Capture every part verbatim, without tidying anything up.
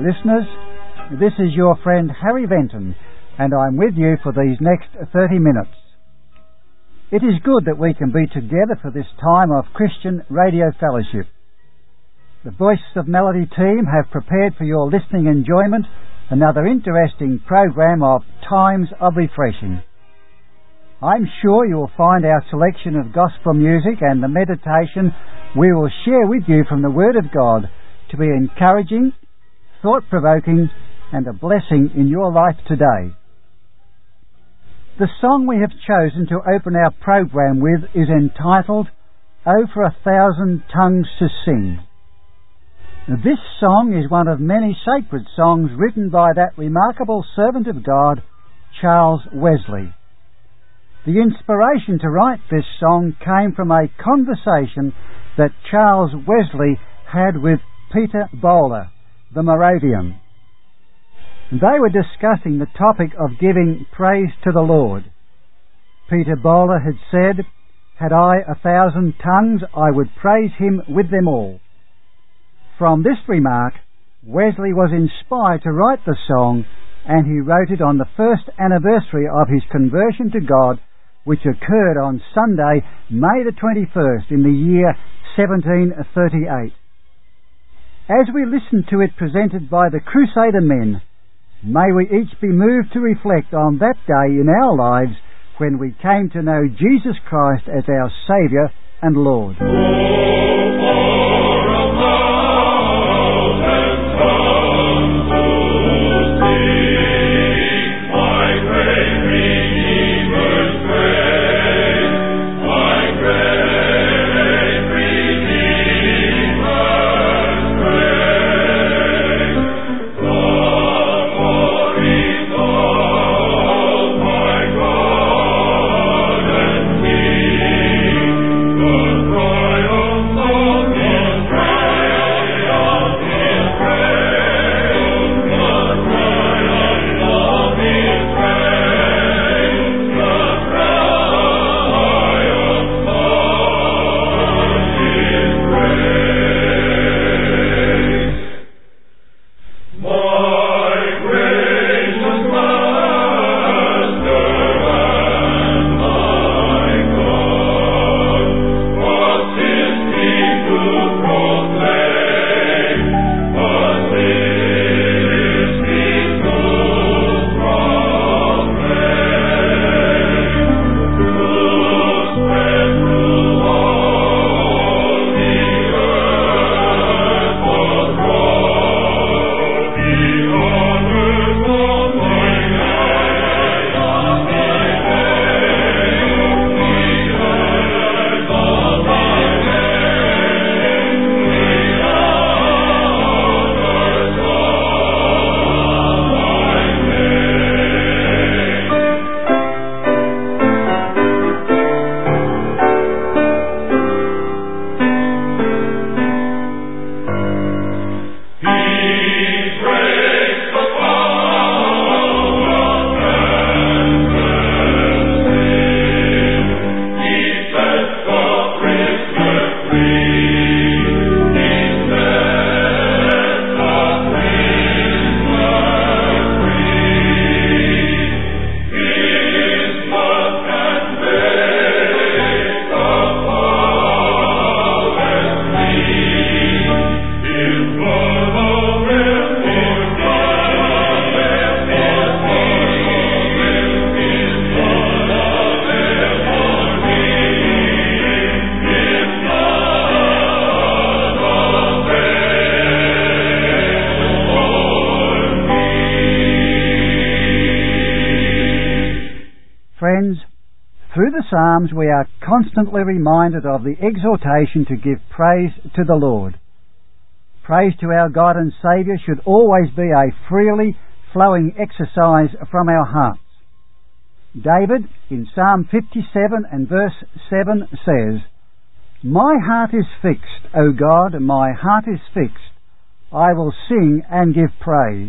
listeners. This is your friend Harry Venton, and I'm with you for these next thirty minutes. It is good that we can be together for this time of Christian radio fellowship. The Voice of Melody team have prepared for your listening enjoyment another interesting program of Times of Refreshing. I'm sure you will find our selection of gospel music and the meditation we will share with you from the Word of God to be encouraging, thought-provoking, and a blessing in your life today. The song we have chosen to open our program with is entitled, "Oh, for a Thousand Tongues to Sing." This song is one of many sacred songs written by that remarkable servant of God, Charles Wesley. The inspiration to write this song came from a conversation that Charles Wesley had with Peter Böhler, the Moravian. They were discussing the topic of giving praise to the Lord. Peter Böhler had said, "Had I a thousand tongues, I would praise him with them all." From this remark, Wesley was inspired to write the song, and he wrote it on the first anniversary of his conversion to God, which occurred on Sunday, May the twenty-first, in the year seventeen thirty-eight. As we listen to it presented by the Crusader men, may we each be moved to reflect on that day in our lives when we came to know Jesus Christ as our Saviour and Lord. Friends, through the Psalms we are constantly reminded of the exhortation to give praise to the Lord. Praise to our God and Saviour should always be a freely flowing exercise from our hearts. David, in Psalm fifty-seven and verse seven, says, "My heart is fixed, O God, my heart is fixed. I will sing and give praise."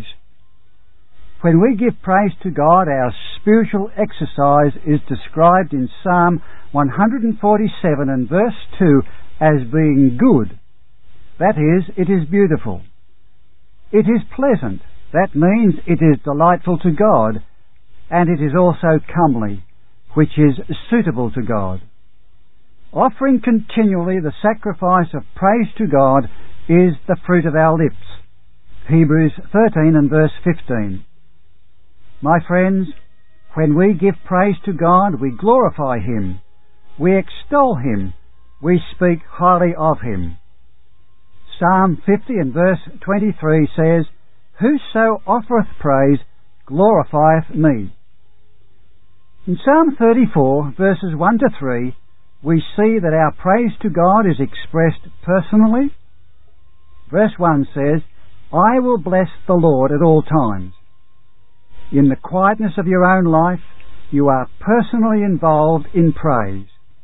When we give praise to God, our spiritual exercise is described in Psalm one forty-seven and verse two as being good. That is, it is beautiful. It is pleasant. That means it is delightful to God, and it is also comely, which is suitable to God. Offering continually the sacrifice of praise to God is the fruit of our lips. Hebrews thirteen and verse fifteen. My friends, when we give praise to God, we glorify Him, we extol Him, we speak highly of Him. Psalm fifty and verse twenty-three says, Whoso offereth praise glorifieth me. In Psalm thirty-four, verses one to three, we see that our praise to God is expressed personally. Verse one says, I will bless the Lord at all times. In the quietness of your own life, you are personally involved in praise.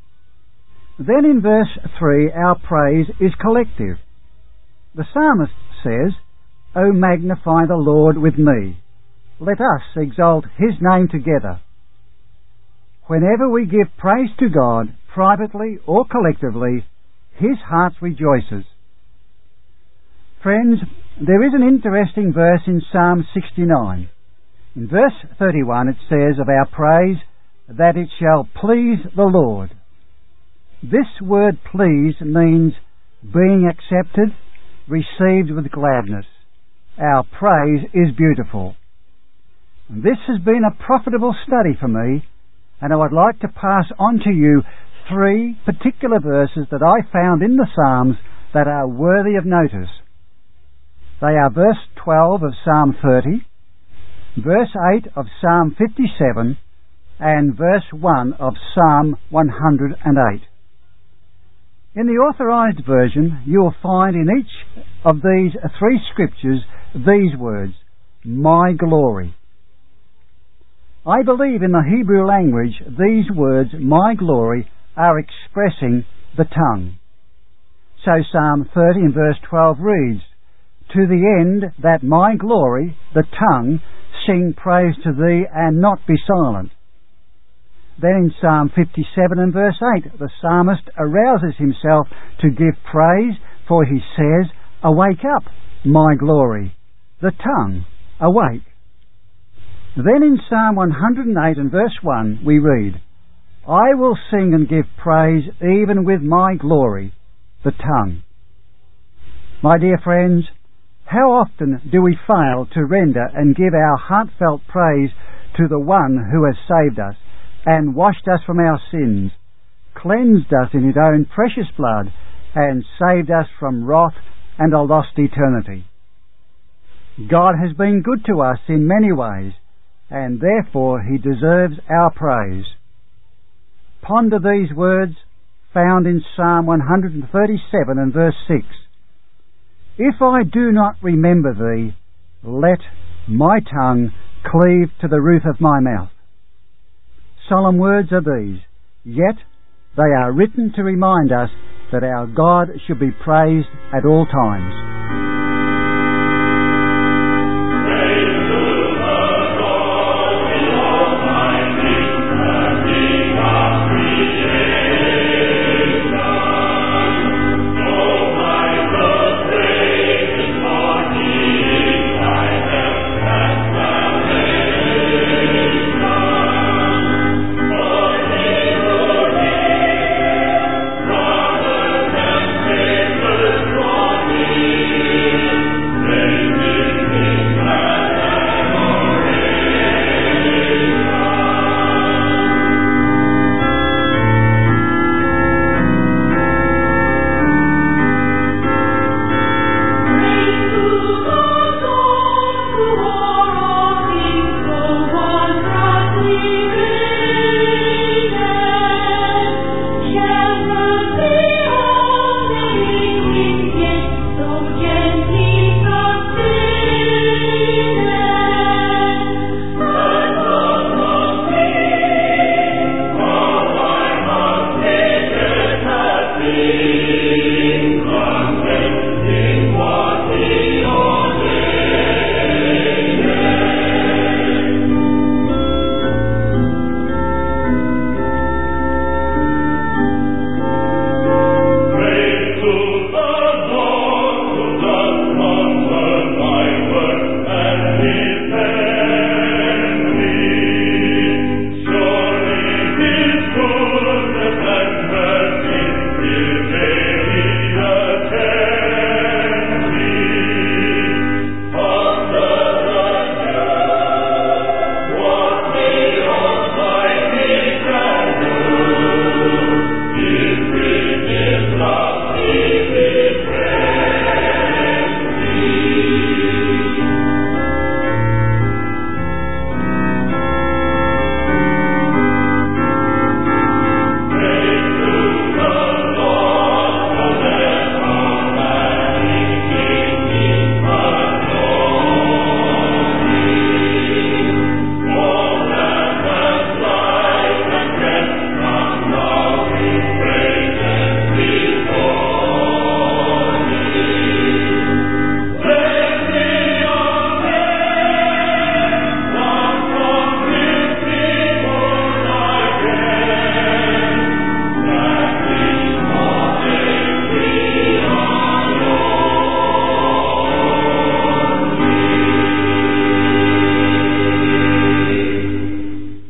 Then in verse three, our praise is collective. The psalmist says, O magnify the Lord with me. Let us exalt His name together. Whenever we give praise to God, privately or collectively, His heart rejoices. Friends, there is an interesting verse in Psalm sixty-nine. In verse thirty-one it says of our praise that it shall please the Lord. This word please means being accepted, received with gladness. Our praise is beautiful. This has been a profitable study for me, and I would like to pass on to you three particular verses that I found in the Psalms that are worthy of notice. They are verse twelve of Psalm thirty, verse eight of Psalm fifty-seven, and verse one of Psalm one hundred eight. In the Authorized Version, you will find in each of these three scriptures these words, my glory. I believe in the Hebrew language these words, my glory, are expressing the tongue. So Psalm thirty and verse twelve reads, To the end that my glory, the tongue, sing praise to thee and not be silent. Then in Psalm fifty-seven and verse eight, the psalmist arouses himself to give praise, for he says, Awake up, my glory, the tongue, awake. Then in Psalm one hundred eight and verse one we read, I will sing and give praise even with my glory, the tongue. My dear friends, how often do we fail to render and give our heartfelt praise to the one who has saved us and washed us from our sins, cleansed us in His own precious blood, and saved us from wrath and a lost eternity. God has been good to us in many ways, and therefore He deserves our praise. Ponder these words found in Psalm one hundred thirty-seven and verse six. If I do not remember Thee, let my tongue cleave to the roof of my mouth. Solemn words are these, yet they are written to remind us that our God should be praised at all times. Thank you.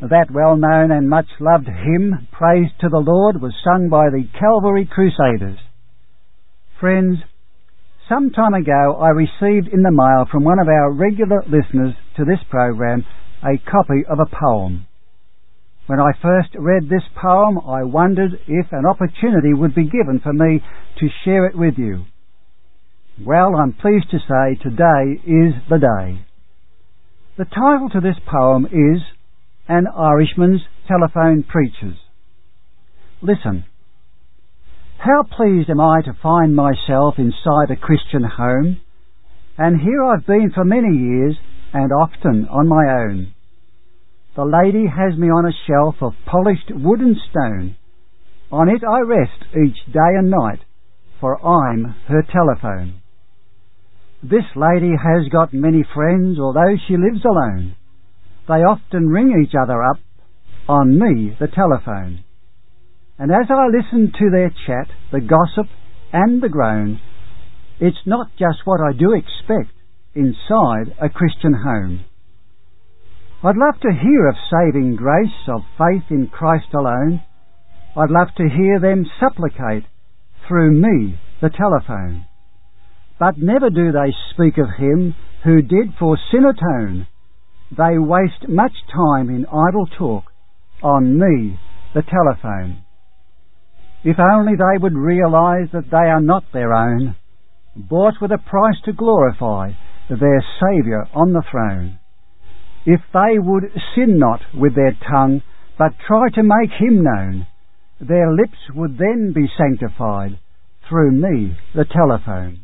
That well-known and much-loved hymn, Praise to the Lord, was sung by the Calvary Crusaders. Friends, some time ago I received in the mail from one of our regular listeners to this program a copy of a poem. When I first read this poem, I wondered if an opportunity would be given for me to share it with you. Well, I'm pleased to say today is the day. The title to this poem is An Irishman's Telephone Preaches. Listen. How pleased am I to find myself inside a Christian home, and here I've been for many years, and often on my own. The lady has me on a shelf of polished wood and stone. On it I rest each day and night, for I'm her telephone. This lady has got many friends, although she lives alone. They often ring each other up on me, the telephone. And as I listen to their chat, the gossip and the groan, it's not just what I do expect inside a Christian home. I'd love to hear of saving grace, of faith in Christ alone. I'd love to hear them supplicate through me, the telephone. But never do they speak of him who did for sin atone. They waste much time in idle talk on me, the telephone. If only they would realise that they are not their own, bought with a price to glorify their Saviour on the throne. If they would sin not with their tongue, but try to make him known, their lips would then be sanctified through me, the telephone.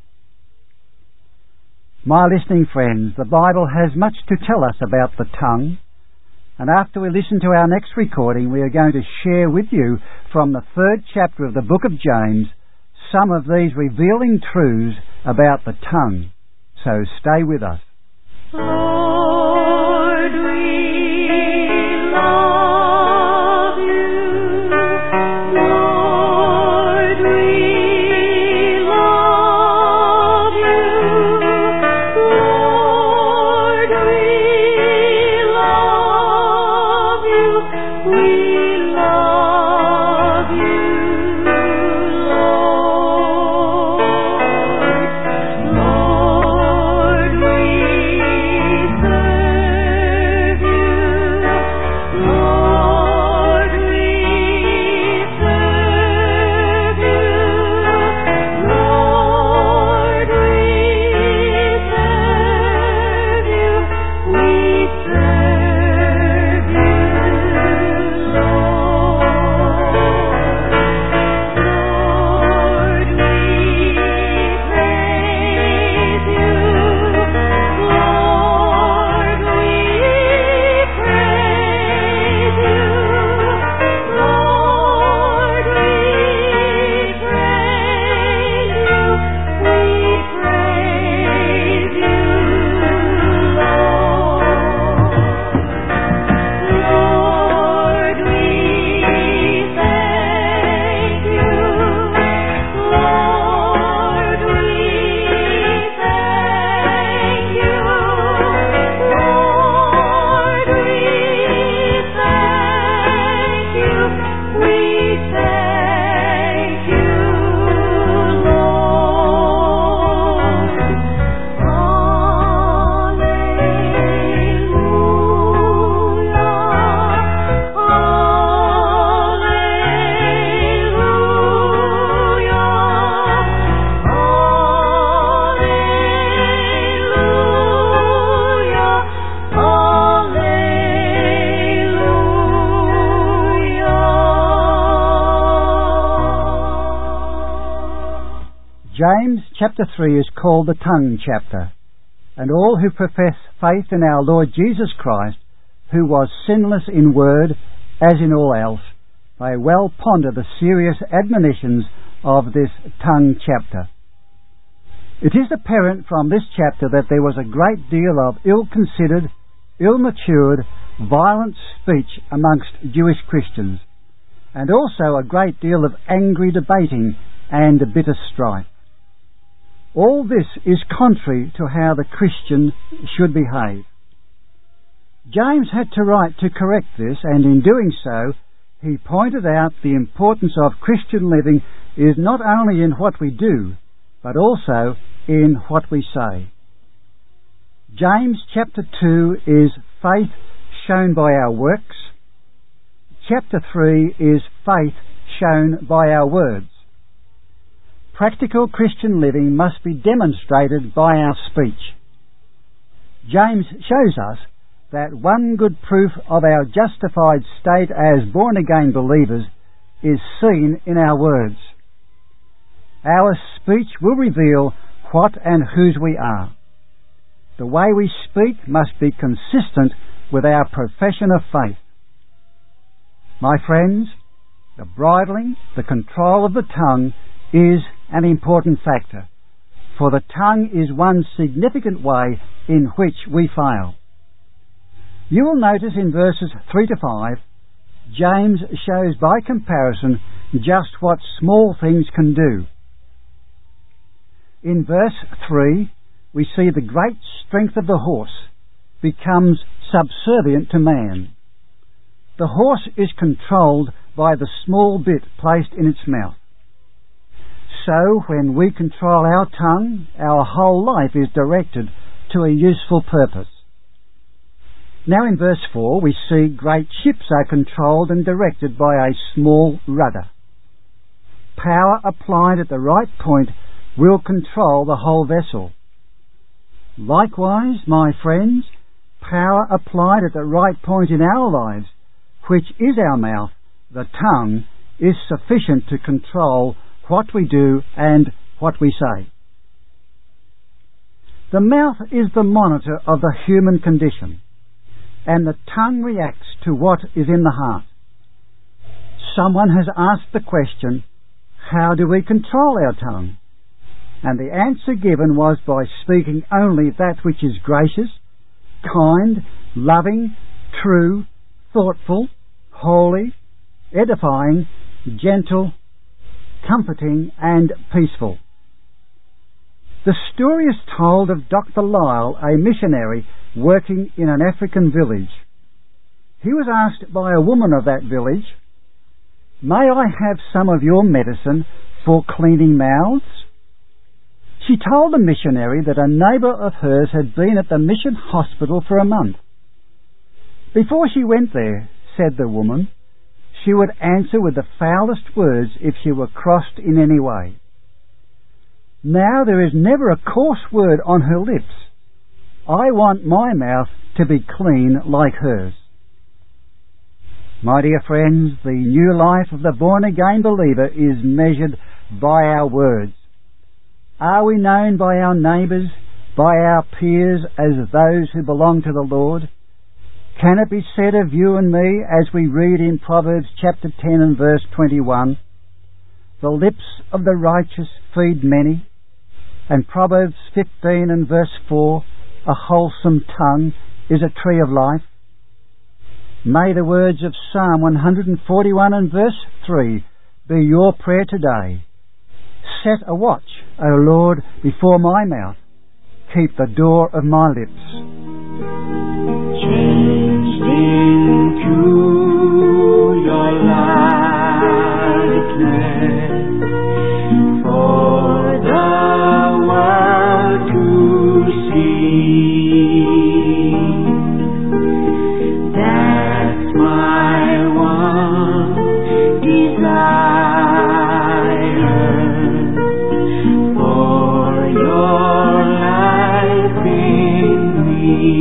My listening friends, the Bible has much to tell us about the tongue, and after we listen to our next recording, we are going to share with you from the third chapter of the book of James some of these revealing truths about the tongue. So stay with us. Lord, we love you. Lord, we love you. Lord, we love you. We love you, Lord. Lord, we serve you. Lord, we serve you. Lord, we serve you. We serve you, Lord. Lord, we praise you. Lord, we praise you. Lord, we praise you. We praise you, Lord. Lord, we thank you. Lord, we thank you. Lord, we thank you. We thank you, Lord. James chapter three is called the tongue chapter, and all who profess faith in our Lord Jesus Christ, who was sinless in word as in all else, may well ponder the serious admonitions of this tongue chapter. It is apparent from this chapter that there was a great deal of ill-considered, ill-matured, violent speech amongst Jewish Christians, and also a great deal of angry debating and bitter strife. All this is contrary to how the Christian should behave. James had to write to correct this, and in doing so, he pointed out the importance of Christian living is not only in what we do, but also in what we say. James chapter two is faith shown by our works. Chapter three is faith shown by our words. Practical Christian living must be demonstrated by our speech. James shows us that one good proof of our justified state as born-again believers is seen in our words. Our speech will reveal what and whose we are. The way we speak must be consistent with our profession of faith. My friends, the bridling, the control of the tongue is an important factor, for the tongue is one significant way in which we fail. You will notice in verses three to five, James shows by comparison just what small things can do. In verse three, we see the great strength of the horse becomes subservient to man. The horse is controlled by the small bit placed in its mouth. So, when we control our tongue, our whole life is directed to a useful purpose. Now in verse four, we see great ships are controlled and directed by a small rudder. Power applied at the right point will control the whole vessel. Likewise, my friends, power applied at the right point in our lives, which is our mouth, the tongue, is sufficient to control what we do and what we say. The mouth is the monitor of the human condition, and the tongue reacts to what is in the heart. Someone has asked the question, how do we control our tongue? And the answer given was by speaking only that which is gracious, kind, loving, true, thoughtful, holy, edifying, gentle, comforting, and peaceful. The story is told of Doctor Lyle, a missionary working in an African village. He was asked by a woman of that village, "May I have some of your medicine for cleaning mouths?" She told the missionary that a neighbour of hers had been at the mission hospital for a month. Before she went there, said the woman, she would answer with the foulest words if she were crossed in any way. Now there is never a coarse word on her lips. I want my mouth to be clean like hers. My dear friends, the new life of the born-again believer is measured by our words. Are we known by our neighbours, by our peers, as those who belong to the Lord? Can it be said of you and me, as we read in Proverbs chapter ten and verse twenty-one, "The lips of the righteous feed many," and Proverbs fifteen and verse four, "A wholesome tongue is a tree of life"? May the words of Psalm one forty-one and verse three be your prayer today. Set a watch, O Lord, before my mouth. Keep the door of my lips. Changed into your likeness for the world to see. That's my one desire. For your life in me.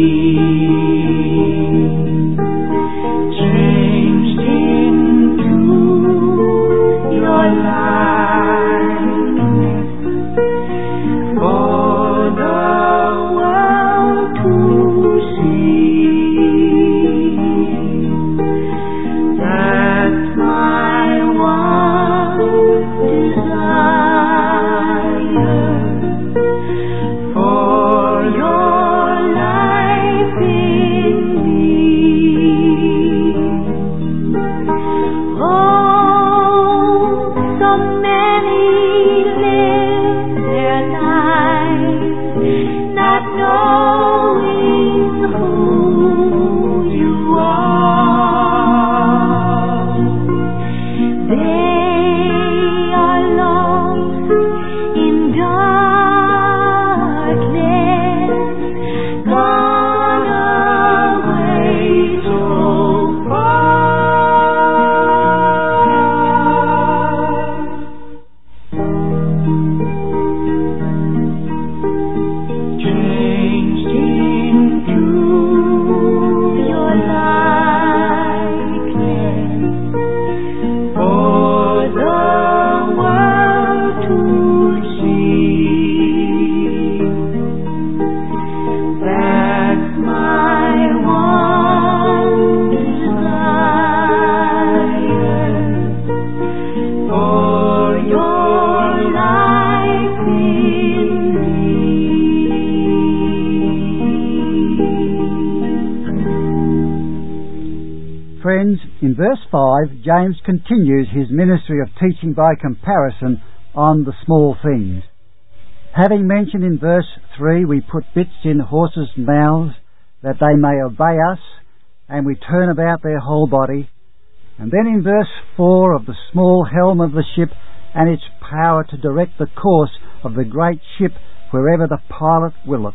Friends, in verse five, James continues his ministry of teaching by comparison on the small things. Having mentioned in verse three, we put bits in horses' mouths that they may obey us, and we turn about their whole body. And then in verse four, of the small helm of the ship and its power to direct the course of the great ship wherever the pilot willeth.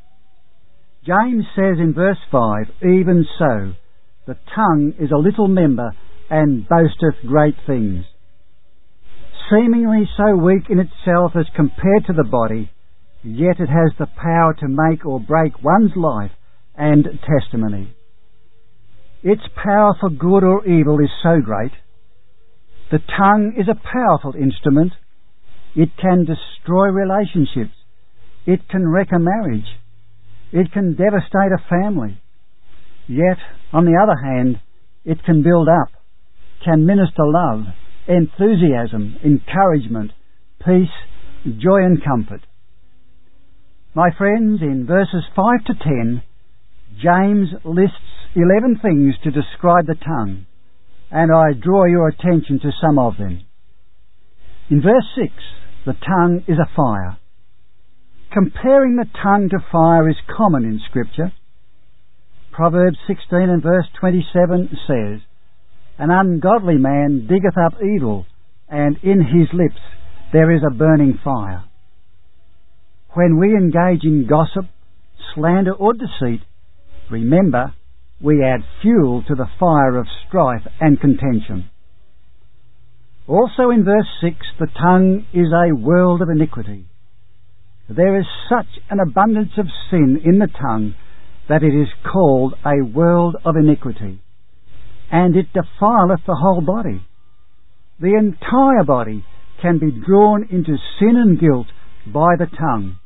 James says in verse five, even so, the tongue is a little member and boasteth great things. Seemingly so weak in itself as compared to the body, yet it has the power to make or break one's life and testimony. Its power for good or evil is so great. The tongue is a powerful instrument. It can destroy relationships. It can wreck a marriage. It can devastate a family. Yet, on the other hand, it can build up, can minister love, enthusiasm, encouragement, peace, joy and comfort. My friends, in verses five to ten, James lists eleven things to describe the tongue, and I draw your attention to some of them. In verse six, the tongue is a fire. Comparing the tongue to fire is common in Scripture. Proverbs sixteen and verse twenty-seven says, an ungodly man diggeth up evil, and in his lips there is a burning fire. When we engage in gossip, slander or deceit, remember, we add fuel to the fire of strife and contention. Also in verse six, the tongue is a world of iniquity. There is such an abundance of sin in the tongue that it is called a world of iniquity, and it defileth the whole body. The entire body can be drawn into sin and guilt by the tongue.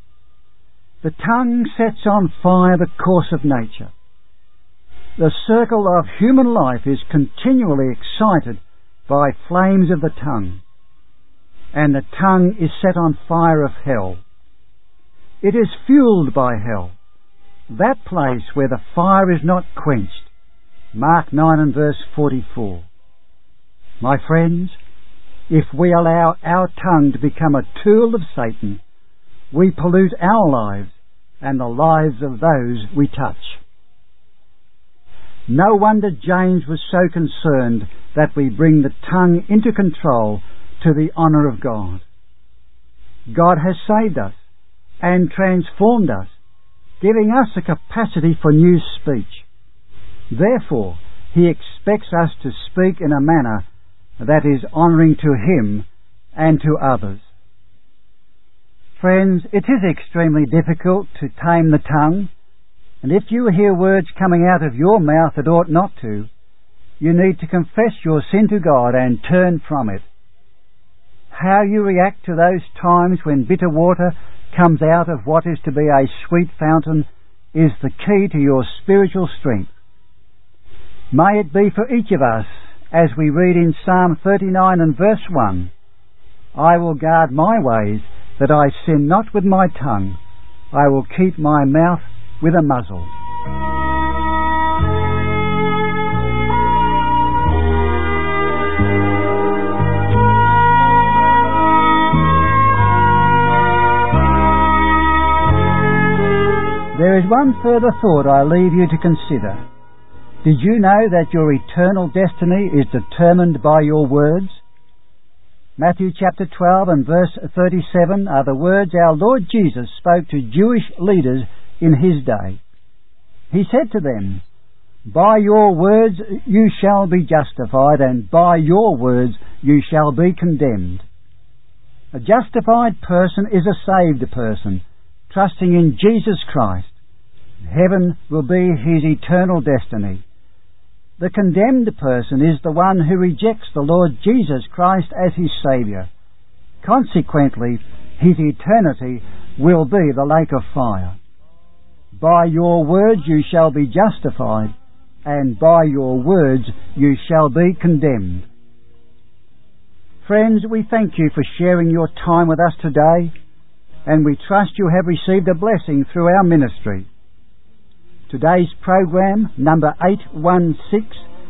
The tongue sets on fire the course of nature. The circle of human life is continually excited by flames of the tongue, and the tongue is set on fire of hell. It is fueled by hell, that place where the fire is not quenched. Mark nine and verse forty-four. My friends, if we allow our tongue to become a tool of Satan, we pollute our lives and the lives of those we touch. No wonder James was so concerned that we bring the tongue into control to the honour of God. God has saved us and transformed us, giving us a capacity for new speech. Therefore, he expects us to speak in a manner that is honouring to him and to others. Friends, it is extremely difficult to tame the tongue, and if you hear words coming out of your mouth that ought not to, you need to confess your sin to God and turn from it. How you react to those times when bitter water comes out of what is to be a sweet fountain is the key to your spiritual strength. May it be for each of us, as we read in Psalm thirty-nine and verse one, I will guard my ways, that I sin not with my tongue. I will keep my mouth with a muzzle. There is one further thought I leave you to consider. Did you know that your eternal destiny is determined by your words? Matthew chapter twelve and verse thirty-seven are the words our Lord Jesus spoke to Jewish leaders in his day. He said to them, by your words you shall be justified, and by your words you shall be condemned. A justified person is a saved person, trusting in Jesus Christ. Heaven will be his eternal destiny. The condemned person is the one who rejects the Lord Jesus Christ as his Saviour. Consequently, his eternity will be the lake of fire. By your words you shall be justified, and by your words you shall be condemned. Friends, we thank you for sharing your time with us today, and we trust you have received a blessing through our ministry. Today's program, number eight one six,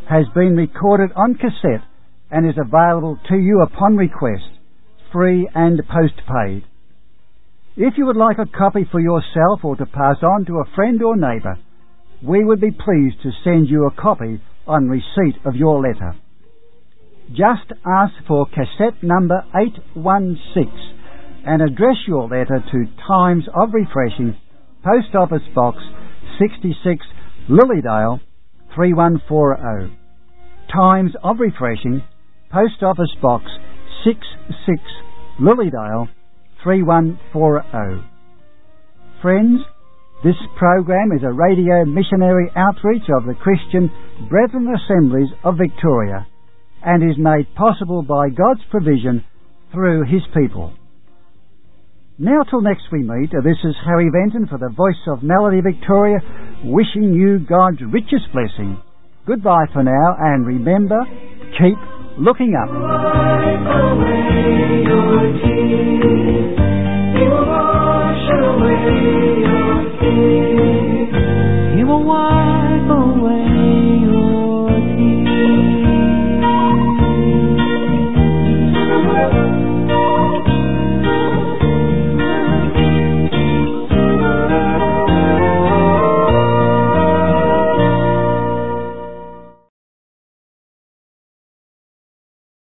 has been recorded on cassette and is available to you upon request, free and postpaid. If you would like a copy for yourself or to pass on to a friend or neighbour, we would be pleased to send you a copy on receipt of your letter. Just ask for cassette number eight one six and address your letter to Times of Refreshing, Post Office Box sixty-six, Lilydale three one four zero. Times of Refreshing, Post Office Box sixty-six, Lilydale three one four zero. Friends, this program is a radio missionary outreach of the Christian Brethren Assemblies of Victoria and is made possible by God's provision through His people. Now till next we meet, this is Harry Venton for the Voice of Melody Victoria, wishing you God's richest blessing. Goodbye for now, and remember, keep looking up.